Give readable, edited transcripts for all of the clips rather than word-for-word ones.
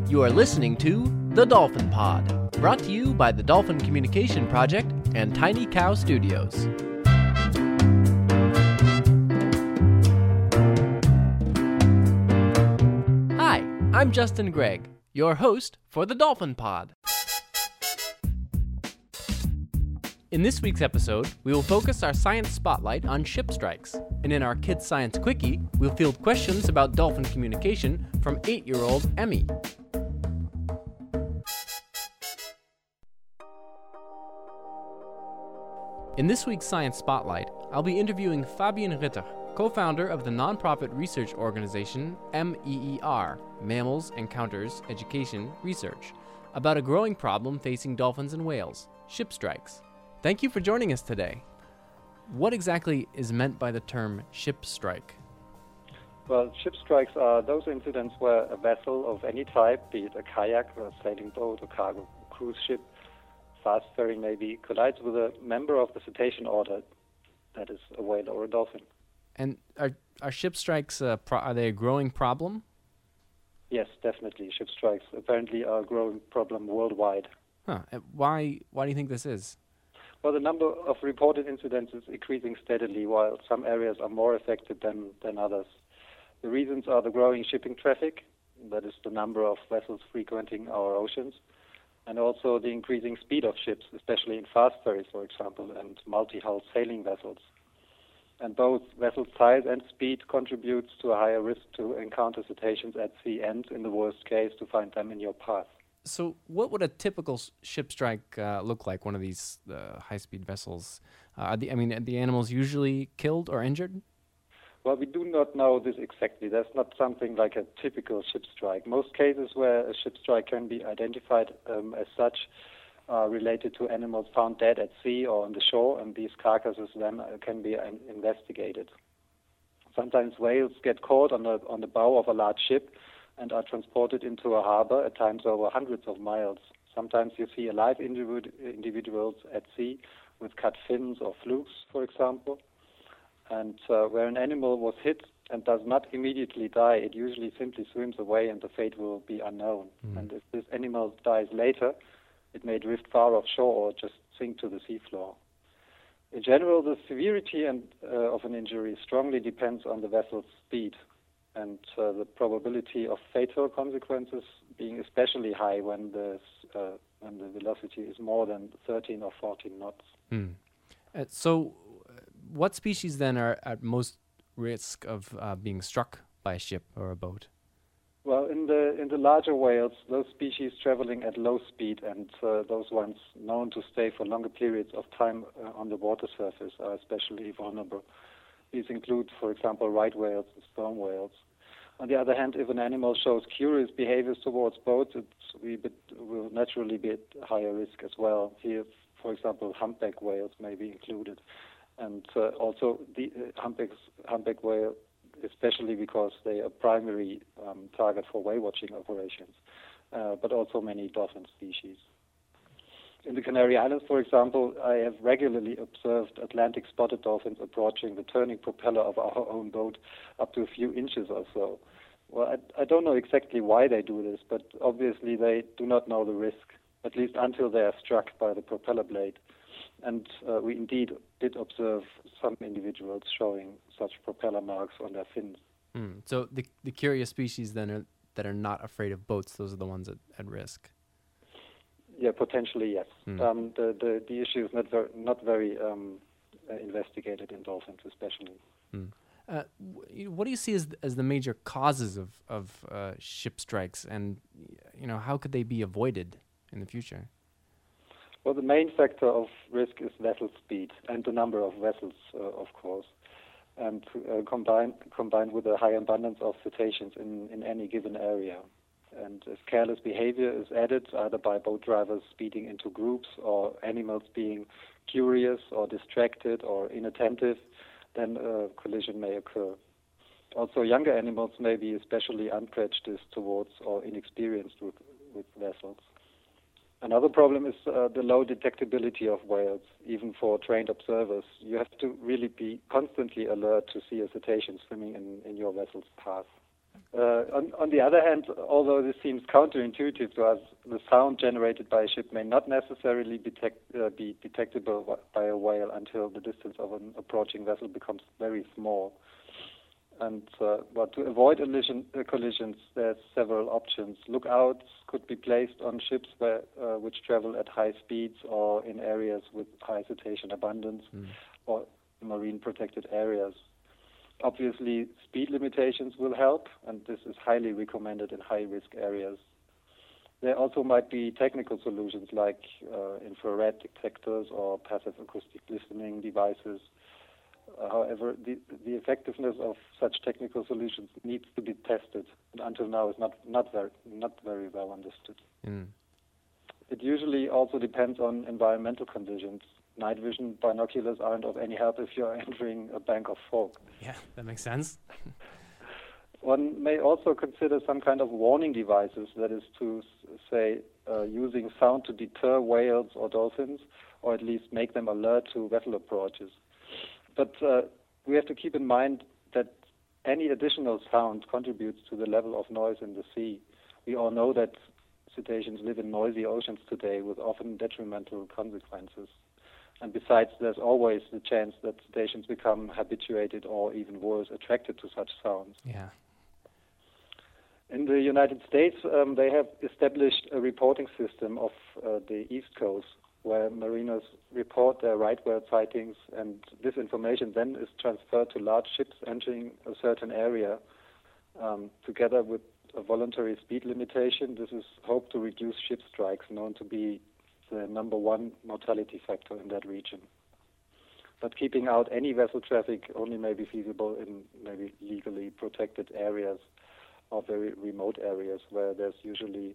You are listening to The Dolphin Pod, brought to you by the Dolphin Communication Project and Tiny Cow Studios. Hi, I'm Justin Gregg, your host for The Dolphin Pod. In this week's episode, we will focus our science spotlight on ship strikes, and in our Kids Science Quickie, we'll field questions about dolphin communication from 8-year-old Emmy. In this week's Science Spotlight, I'll be interviewing Fabian Ritter, co-founder of the nonprofit research organization MEER, Mammals Encounters Education Research, about a growing problem facing dolphins and whales, ship strikes. Thank you for joining us today. What exactly is meant by the term ship strike? Well, ship strikes are those incidents where a vessel of any type, be it a kayak or a sailing boat or cargo cruise ship, fast ferry maybe, collides with a member of the cetacean order, that is a whale or a dolphin. And are ship strikes, are they a growing problem? Yes, definitely. Ship strikes apparently are a growing problem worldwide. Huh. Why do you think this is? Well, the number of reported incidents is increasing steadily, while some areas are more affected than others. The reasons are the growing shipping traffic, that is the number of vessels frequenting our oceans, and also the increasing speed of ships, especially in fast ferries, for example, and multi-hull sailing vessels. And both vessel size and speed contributes to a higher risk to encounter cetaceans at sea and, in the worst case, to find them in your path. So what would a typical ship strike look like, one of these high-speed vessels? Are the animals usually killed or injured? Well, we do not know this exactly. There's not something like a typical ship strike. Most cases where a ship strike can be identified as such are related to animals found dead at sea or on the shore, and these carcasses then can be investigated. Sometimes whales get caught on the bow of a large ship and are transported into a harbor, at times over hundreds of miles. Sometimes you see alive individuals at sea with cut fins or flukes, for example. And where an animal was hit and does not immediately die, it usually simply swims away and the fate will be unknown. And if this animal dies later, it may drift far offshore or just sink to the seafloor. In general, the severity of an injury strongly depends on the vessel's speed, and the probability of fatal consequences being especially high when the velocity is more than 13 or 14 knots. So what species then are at most risk of being struck by a ship or a boat? Well, in the larger whales, those species traveling at low speed and those ones known to stay for longer periods of time on the water surface are especially vulnerable. These include, for example, right whales and sperm whales. On the other hand, if an animal shows curious behaviors towards boats, it will naturally be at higher risk as well. Here, for example, humpback whales may be included. And also the humpback whale, especially because they are a primary target for whale watching operations, but also many dolphin species. In the Canary Islands, for example, I have regularly observed Atlantic spotted dolphins approaching the turning propeller of our own boat up to a few inches or so. Well, I don't know exactly why they do this, but obviously they do not know the risk, at least until they are struck by the propeller blade. And we indeed did observe some individuals showing such propeller marks on their fins. So the curious species then that are not afraid of boats, those are the ones at risk. Yeah, potentially, yes. The issue is not very investigated in dolphins, especially. What do you see as the major causes of ship strikes, and how could they be avoided in the future? Well, the main factor of risk is vessel speed and the number of vessels, of course, and combined with a high abundance of cetaceans in any given area. And if careless behavior is added, either by boat drivers speeding into groups or animals being curious or distracted or inattentive, then a collision may occur. Also, younger animals may be especially unprejudiced towards or inexperienced with vessels. Another problem is the low detectability of whales, even for trained observers. You have to really be constantly alert to see a cetacean swimming in your vessel's path. On the other hand, although this seems counterintuitive to us, the sound generated by a ship may not necessarily be detectable by a whale until the distance of an approaching vessel becomes very small. And but to avoid collisions, there's several options. Lookouts could be placed on ships which travel at high speeds or in areas with high cetacean abundance or marine protected areas. Obviously, speed limitations will help, and this is highly recommended in high-risk areas. There also might be technical solutions like infrared detectors or passive acoustic listening devices. However, the effectiveness of such technical solutions needs to be tested, and until now is not very well understood. It usually also depends on environmental conditions. Night vision binoculars aren't of any help if you're entering a bank of fog. Yeah, that makes sense. One may also consider some kind of warning devices, that is to say, using sound to deter whales or dolphins, or at least make them alert to vessel approaches. But we have to keep in mind that any additional sound contributes to the level of noise in the sea. We all know that cetaceans live in noisy oceans today with often detrimental consequences. And besides, there's always the chance that cetaceans become habituated or even worse, attracted to such sounds. Yeah. In the United States, they have established a reporting system of the East Coast where mariners report their right whale sightings, and this information then is transferred to large ships entering a certain area. Together with a voluntary speed limitation, this is hoped to reduce ship strikes, known to be the number one mortality factor in that region. But keeping out any vessel traffic only may be feasible in maybe legally protected areas or very remote areas where there's usually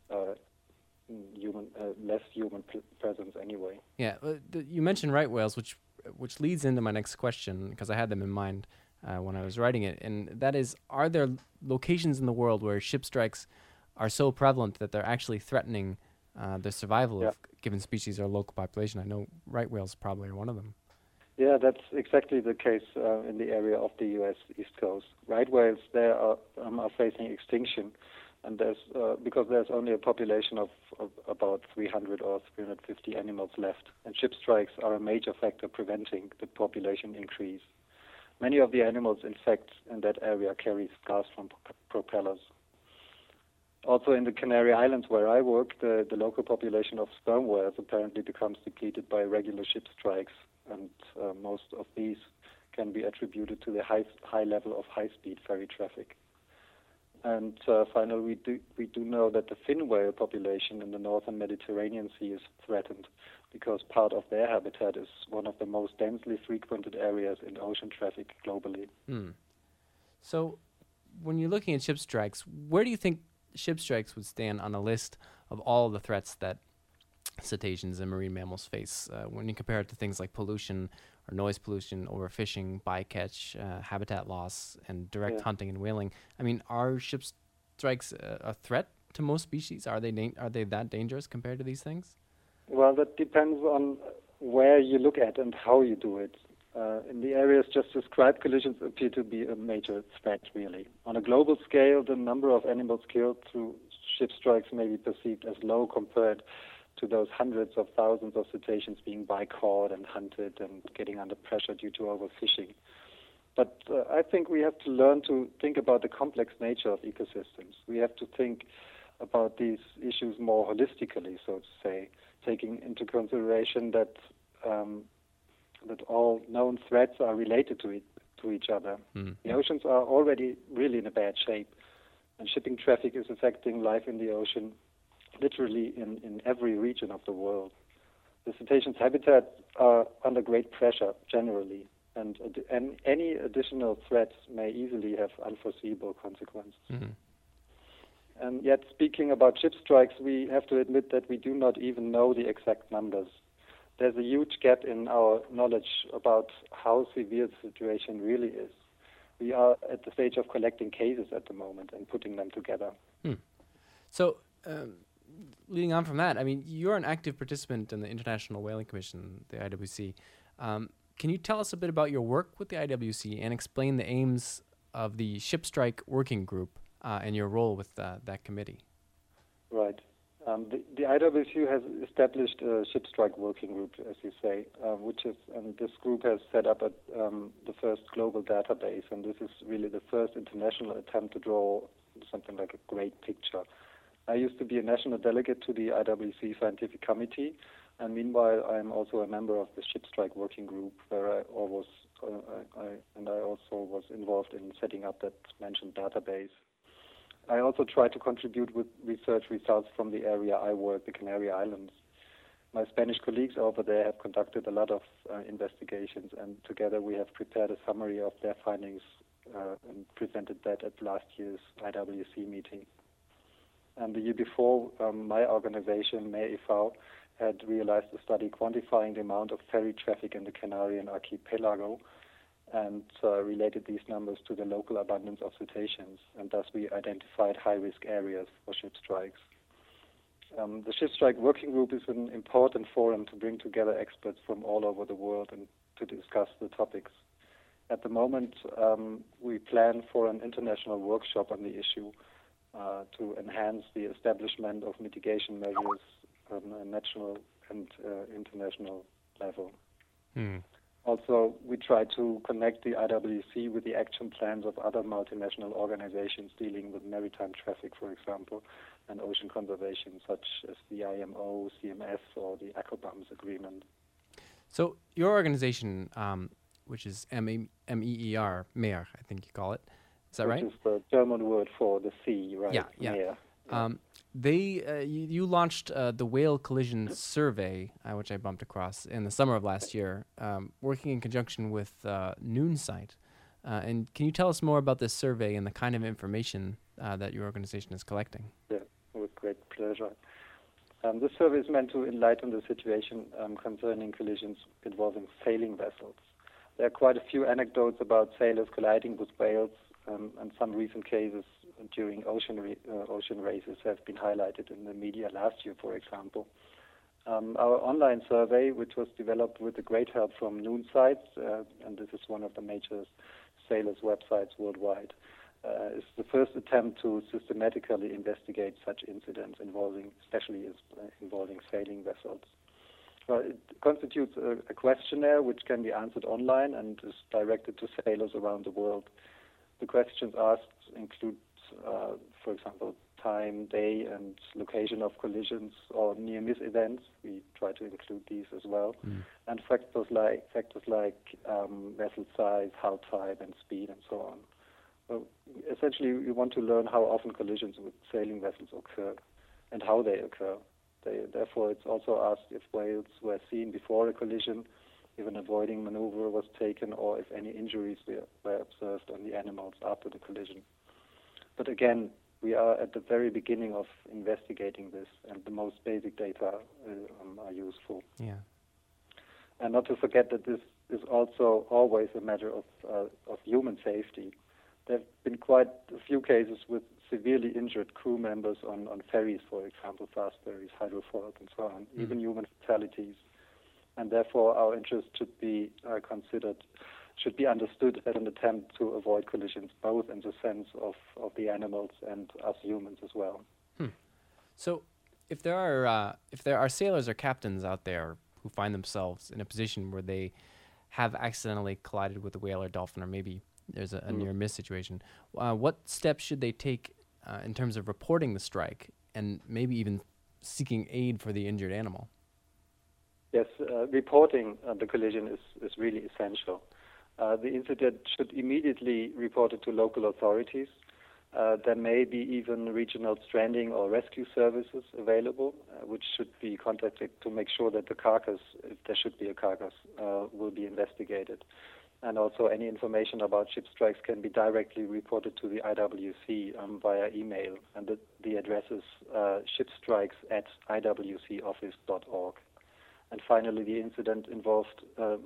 less human presence anyway. Yeah, you mentioned right whales, which leads into my next question, because I had them in mind when I was writing it, and that is, are there locations in the world where ship strikes are so prevalent that they're actually threatening the survival of given species or local population? I know right whales probably are one of them. Yeah, that's exactly the case in the area of the U.S. East Coast. Right whales there are facing extinction, and because there's only a population of about 300 or 350 animals left, and ship strikes are a major factor preventing the population increase. Many of the animals, in fact, in that area carry scars from propellers. Also in the Canary Islands where I work, the local population of sperm whales apparently becomes depleted by regular ship strikes, and most of these can be attributed to the high level of high-speed ferry traffic. And finally, we do know that the fin whale population in the northern Mediterranean Sea is threatened because part of their habitat is one of the most densely frequented areas in ocean traffic globally. So when you're looking at ship strikes, where do you think ship strikes would stand on a list of all the threats that cetaceans and marine mammals face when you compare it to things like pollution or noise pollution, overfishing, bycatch, habitat loss, and direct hunting and whaling? I mean, are ship strikes a threat to most species? Are they that dangerous compared to these things? Well, that depends on where you look at and how you do it. In the areas just described, collisions appear to be a major threat, really. On a global scale, the number of animals killed through ship strikes may be perceived as low compared to those hundreds of thousands of cetaceans being bycaught and hunted and getting under pressure due to overfishing. But I think we have to learn to think about the complex nature of ecosystems. We have to think about these issues more holistically, so to say, taking into consideration that all known threats are related to each other. The oceans are already really in a bad shape, and shipping traffic is affecting life in the ocean literally in every region of the world. The cetaceans' habitats are under great pressure generally, and any additional threats may easily have unforeseeable consequences. And yet, speaking about ship strikes, we have to admit that we do not even know the exact numbers. There's a huge gap in our knowledge about how severe the situation really is. We are at the stage of collecting cases at the moment and putting them together. So, leading on from that, I mean, you're an active participant in the International Whaling Commission, the IWC. Can you tell us a bit about your work with the IWC and explain the aims of the Ship Strike Working Group and your role with that committee. Right. The IWCU has established a Ship Strike Working Group, as you say, and this group has set up the first global database, and this is really the first international attempt to draw something like a great picture. I used to be a national delegate to the IWC Scientific Committee, and meanwhile I'm also a member of the Ship Strike Working Group, where I also was involved in setting up that mentioned database. I also try to contribute with research results from the area I work, the Canary Islands. My Spanish colleagues over there have conducted a lot of investigations, and together we have prepared a summary of their findings and presented that at last year's IWC meeting. And the year before, my organization, MEIV, had realized a study quantifying the amount of ferry traffic in the Canarian archipelago and related these numbers to the local abundance of cetaceans, and thus we identified high-risk areas for ship strikes. The Ship Strike Working Group is an important forum to bring together experts from all over the world and to discuss the topics. At the moment, we plan for an international workshop on the issue to enhance the establishment of mitigation measures on a national and international level. Also, we try to connect the IWC with the action plans of other multinational organizations dealing with maritime traffic, for example, and ocean conservation, such as the IMO, CMS, or the ACOBAMS agreement. So your organization, which is MEER, MEER, I think you call it, is that right? Which is the German word for the sea, right? Yeah. MEER. You launched the Whale Collision Survey, which I bumped across in the summer of last year, working in conjunction with Noonsite. And can you tell us more about this survey and the kind of information that your organization is collecting? Yeah, with great pleasure. This survey is meant to enlighten the situation concerning collisions involving sailing vessels. There are quite a few anecdotes about sailors colliding with whales, and some recent cases during ocean races have been highlighted in the media last year, for example. Our online survey, which was developed with the great help from Noonsite, and this is one of the major sailors' websites worldwide, is the first attempt to systematically investigate such incidents especially involving sailing vessels. It constitutes a questionnaire which can be answered online and is directed to sailors around the world. The questions asked include, for example, time, day, and location of collisions or near-miss events. We try to include these as well, and factors like vessel size, hull type, and speed, and so on. Well, essentially, we want to learn how often collisions with sailing vessels occur and how they occur. Therefore, it's also asked if whales were seen before a collision, if an avoiding maneuver was taken, or if any injuries were observed on the animals after the collision. But again, we are at the very beginning of investigating this, and the most basic data are useful. Yeah. And not to forget that this is also always a matter of human safety. There have been quite a few cases with severely injured crew members on ferries, for example, fast ferries, hydrofoils, and so on, even human fatalities. And therefore, our interest should be understood as an attempt to avoid collisions, both in the sense of the animals and us humans as well. So, if there are sailors or captains out there who find themselves in a position where they have accidentally collided with a whale or dolphin, or maybe there's a near-miss situation, what steps should they take in terms of reporting the strike and maybe even seeking aid for the injured animal? Yes, reporting the collision is really essential. The incident should immediately be reported to local authorities. There may be even regional stranding or rescue services available, which should be contacted to make sure that the carcass, if there should be a carcass, will be investigated. And also any information about ship strikes can be directly reported to the IWC via email. And the address is shipstrikes@iwcoffice.org. And finally, the incident involved a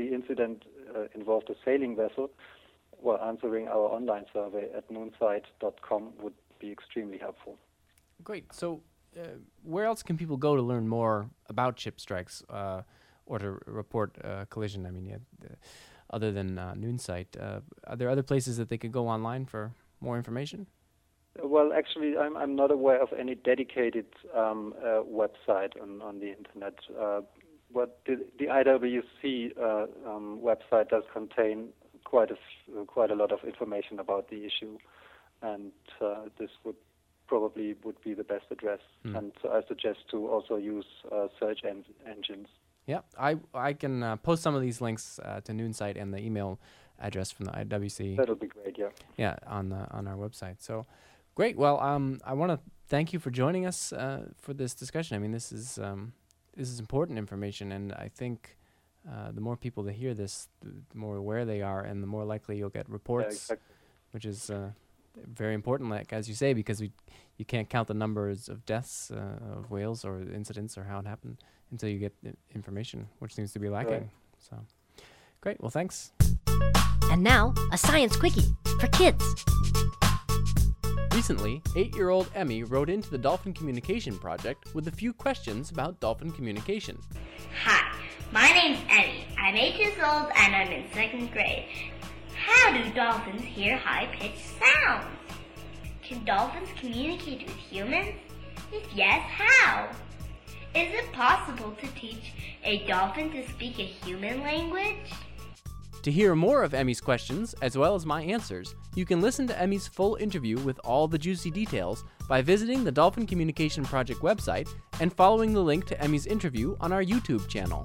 sailing vessel, answering our online survey at noonsite.com would be extremely helpful. Great. So where else can people go to learn more about ship strikes or to report collision? I mean, other than Noonsight. Are there other places that they could go online for more information? Well, actually, I'm not aware of any dedicated website on the internet. What the IWC website does contain quite a lot of information about the issue, and this would be the best address. And I suggest to also use search engines. Yeah, I can post some of these links to Noonsight and the email address from the IWC. That'll be great. Yeah. Yeah, on our website. So, great. Well, I want to thank you for joining us for this discussion. I mean, this is important information, and I think the more people that hear this, the more aware they are, and the more likely you'll get reports, exactly. Which is very important, like as you say, because you can't count the numbers of deaths of whales or incidents or how it happened until you get information, which seems to be lacking. Right. So, great. Well, thanks. And now, a science quickie for kids. Recently, 8-year-old Emmy wrote into the Dolphin Communication Project with a few questions about dolphin communication. Hi, my name's Emmy. I'm 8 years old and I'm in 2nd grade. How do dolphins hear high-pitched sounds? Can dolphins communicate with humans? If yes, how? Is it possible to teach a dolphin to speak a human language? To hear more of Emmy's questions, as well as my answers, you can listen to Emmy's full interview with all the juicy details by visiting the Dolphin Communication Project website and following the link to Emmy's interview on our YouTube channel.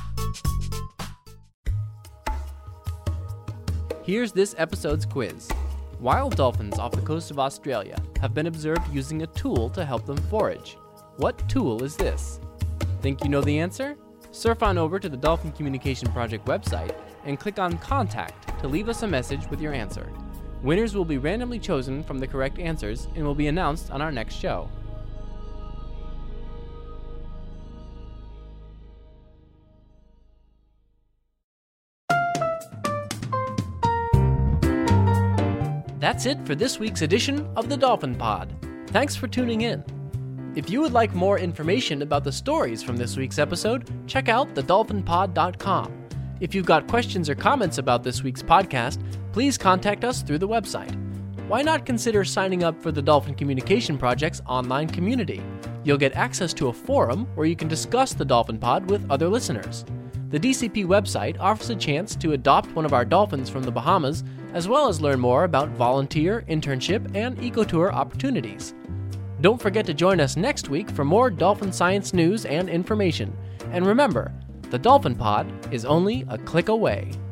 Here's this episode's quiz. Wild dolphins off the coast of Australia have been observed using a tool to help them forage. What tool is this? Think you know the answer? Surf on over to the Dolphin Communication Project website and click on Contact to leave us a message with your answer. Winners will be randomly chosen from the correct answers and will be announced on our next show. That's it for this week's edition of the Dolphin Pod. Thanks for tuning in. If you would like more information about the stories from this week's episode, check out thedolphinpod.com. If you've got questions or comments about this week's podcast, please contact us through the website. Why not consider signing up for the Dolphin Communication Project's online community? You'll get access to a forum where you can discuss the Dolphin Pod with other listeners. The DCP website offers a chance to adopt one of our dolphins from the Bahamas, as well as learn more about volunteer, internship, and ecotour opportunities. Don't forget to join us next week for more dolphin science news and information. And remember, the Dolphin Pod is only a click away.